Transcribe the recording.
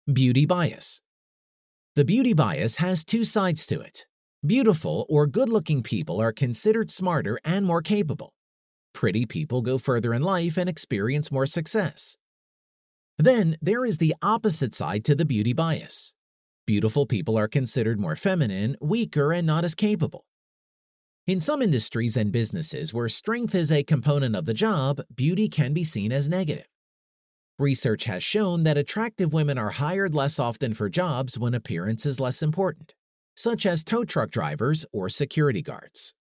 Beauty bias. The beauty bias has two sides to it. Beautiful or good-looking people are considered smarter and more capable. Pretty people go further in life and experience more success. Then there is the opposite side to the beauty bias. Beautiful people are considered more feminine, weaker, and not as capable. In some industries and businesses where strength is a component of the job, beauty can be seen as negative. Research has shown that attractive women are hired less often for jobs when appearance is less important, such as tow truck drivers or security guards.